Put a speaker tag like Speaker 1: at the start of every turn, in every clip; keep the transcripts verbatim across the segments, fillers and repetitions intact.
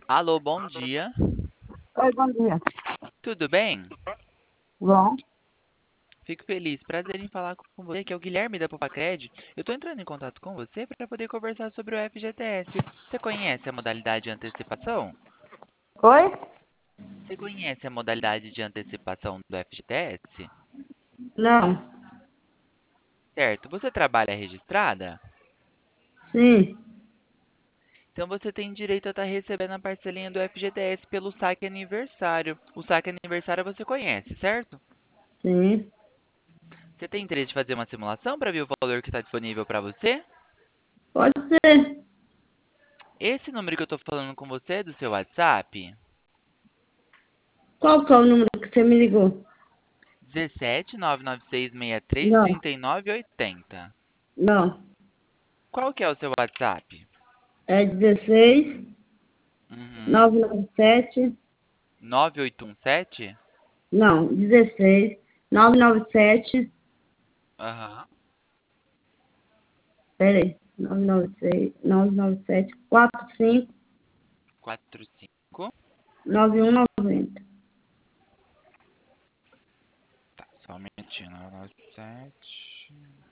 Speaker 1: Alô, bom dia.
Speaker 2: Oi, bom dia.
Speaker 1: Tudo bem?
Speaker 2: Bom,
Speaker 1: Fico feliz. Prazer em falar com você, que é o Guilherme da Popacred. Eu estou entrando em contato com você para poder conversar sobre o F G T S. Você conhece a modalidade de antecipação?
Speaker 2: oi?
Speaker 1: Você conhece a modalidade de antecipação do F G T S?
Speaker 2: Não,
Speaker 1: Certo. Você trabalha registrada?
Speaker 2: sim,
Speaker 1: Então você tem direito a estar recebendo a parcelinha do F G T S pelo saque aniversário. O saque aniversário você conhece, certo?
Speaker 2: sim.
Speaker 1: Você tem interesse de fazer uma simulação para ver o valor que está disponível para você?
Speaker 2: Pode ser.
Speaker 1: Esse número que eu estou falando com você é do seu WhatsApp?
Speaker 2: Qual que é o número que você me ligou?
Speaker 1: um sete nove nove seis seis três
Speaker 2: Não,
Speaker 1: três nove oito zero.
Speaker 2: não.
Speaker 1: Qual que é o seu WhatsApp?
Speaker 2: É dezesseis,
Speaker 1: Uhum.
Speaker 2: nove nove sete.
Speaker 1: nove oito um sete?
Speaker 2: Não, dezesseis, nove nove sete.
Speaker 1: Aham.
Speaker 2: Peraí, nove nove seis, nove nove sete, quatro cinco,
Speaker 1: quatro cinco.
Speaker 2: nove um nove zero.
Speaker 1: Tá, só um minutinho. nove nove sete.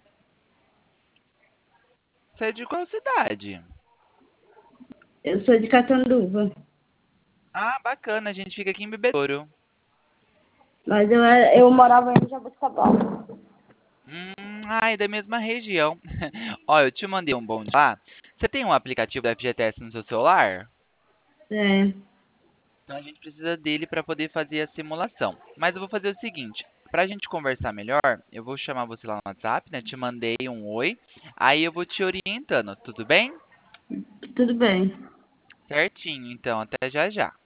Speaker 1: Você é de qual cidade?
Speaker 2: Eu sou de Catanduva,
Speaker 1: Ah, bacana. A gente fica aqui em Bebedouro.
Speaker 2: mas eu, era- eu morava em Jaboticabal.
Speaker 1: Hum, ai, da mesma região. Ó, eu te mandei um bom dia lá. Você tem um aplicativo da F G T S no seu celular?
Speaker 2: É,
Speaker 1: Então a gente precisa dele para poder fazer a simulação. Mas eu vou fazer o seguinte, para a gente conversar melhor, eu vou chamar você lá no WhatsApp, né? Te mandei um oi, aí eu vou te orientando, tudo bem?
Speaker 2: tudo bem.
Speaker 1: Certinho, então, até já já.